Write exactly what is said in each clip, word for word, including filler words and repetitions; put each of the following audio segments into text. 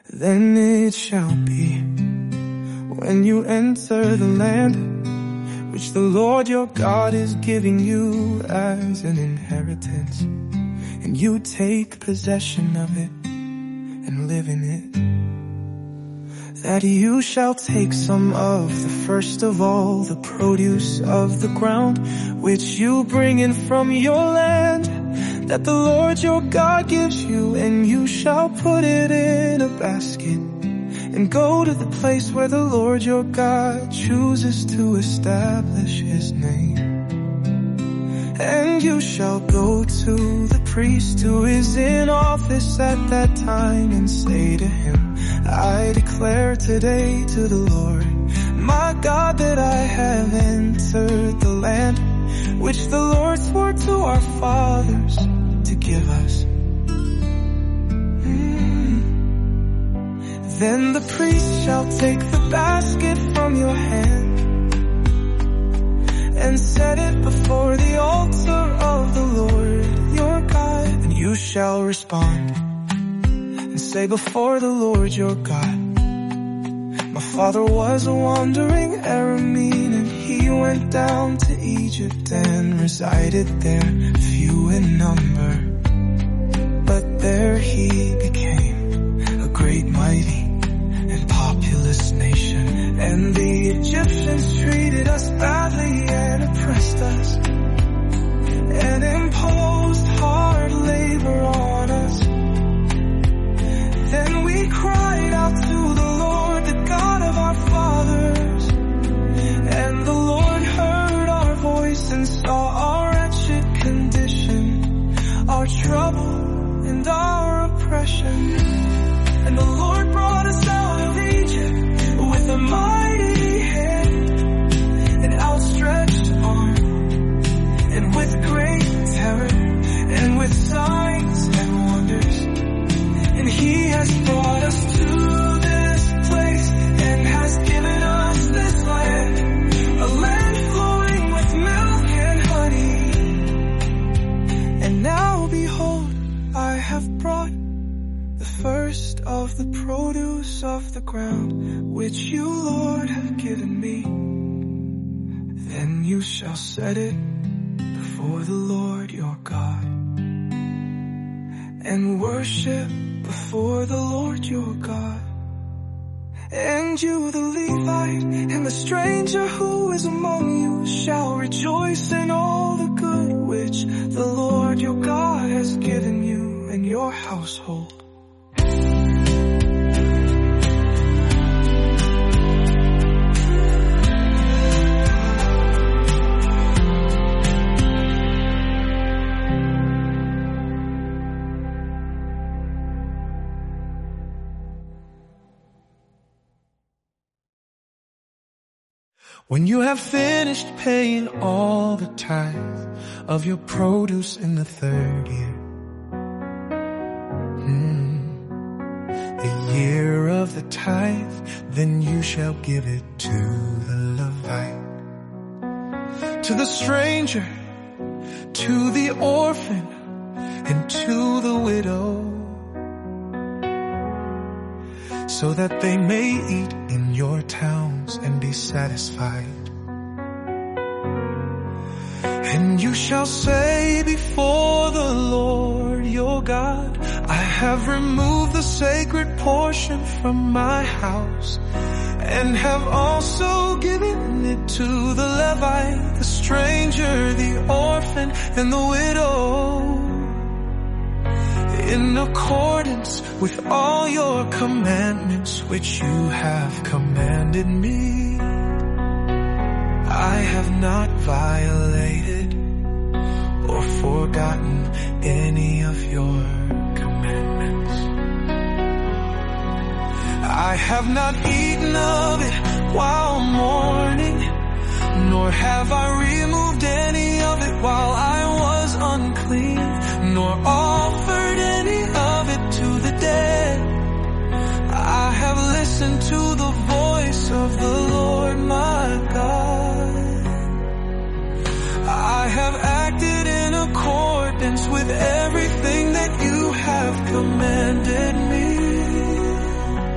Then it shall be, when you enter the land which the Lord your God is giving you as an inheritance, and you take possession of it and live in it, that you shall take some of the first of all the produce of the ground which you bring in from your land, that the Lord your God gives you, and you shall put it in a basket and go to the place where the Lord your God chooses to establish his name. And you shall go to the priest who is in office at that time and say to him, I declare today to the Lord my God that I have entered the land which the Lord swore to our fathers to give us. Mm. Then the priest shall take the basket from your hand and set it before the altar of the Lord your God. And you shall respond and say before the Lord your God, my father was a wandering Aramean, and he went down to Egypt and resided there, few in number. But there he became a great, mighty, and populous nation. And the Egyptians treated us badly and oppressed us, and imposed hard labor on us. Then we cried out to the Lord, the God of our fathers, and the Lord heard our voice and saw our wretched condition, our trouble and our oppression. And the Lord brought us out of Egypt with a mighty hand, an outstretched arm, and with great terror, and with signs and wonders. And he has brought us to this place and has given us this land, a land flowing with milk and honey. And now behold, I have brought the first of the produce of the ground which you, Lord, have given me. Then you shall set it before the Lord your God and worship before the Lord your God. And you, the Levite, and the stranger who is among you, shall rejoice in all the good which the Lord your God has given you and your household. When you have finished paying all the tithe of your produce in the third year, mm, the year of the tithe, then you shall give it to the Levite, to the stranger, to the orphan, and to the widow, so that they may eat in your towns and be satisfied. And you shall say before the Lord your God, I have removed the sacred portion from my house, and have also given it to the Levite, the stranger, the orphan, and the widow, in accordance with all your commandments which you have commanded me. I have not violated or forgotten any of your commandments. I have not eaten of it while mourning, nor have I removed any of it while I was unclean, nor offered any of it to the dead. I have listened to the voice of the Lord my God. I have acted in accordance with everything that you have commanded me.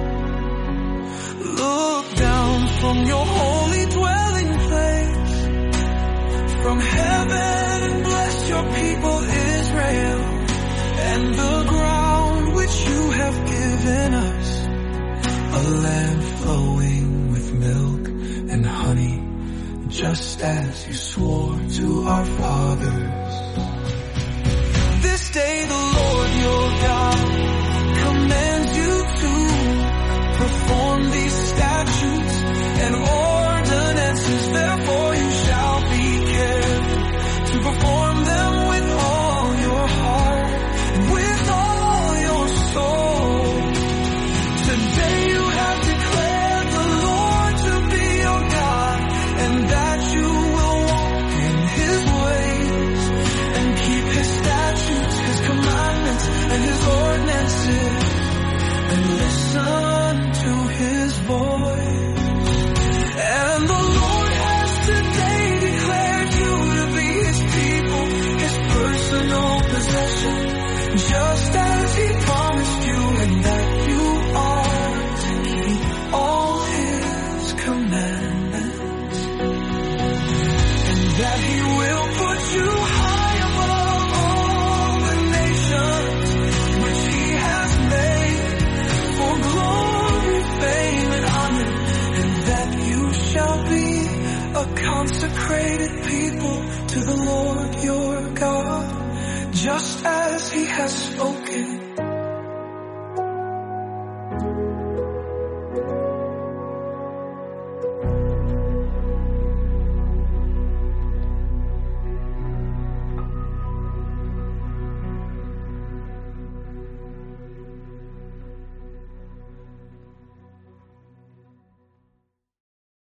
from heaven, bless your people Israel, and the ground which you have given us, a land flowing with milk and honey, just as you swore to our fathers. This day the Lord your God commands you to perform these statutes and ordinances. Therefore you shall be careful to perform them with all your heart and with all your soul. Today you have declared the Lord to be your God, and that you will walk in his ways and keep his statutes, his commandments, and his ordinances, and listen to his voice. And the Lord has today declared you to be his people, his personal possession, just as he promised you, and that you are to keep all his commandments, and that he will put you high above all the nations which he has made for glory, fame, and honor, and that you shall be a consecrated people to the Lord your God, just as he has spoken.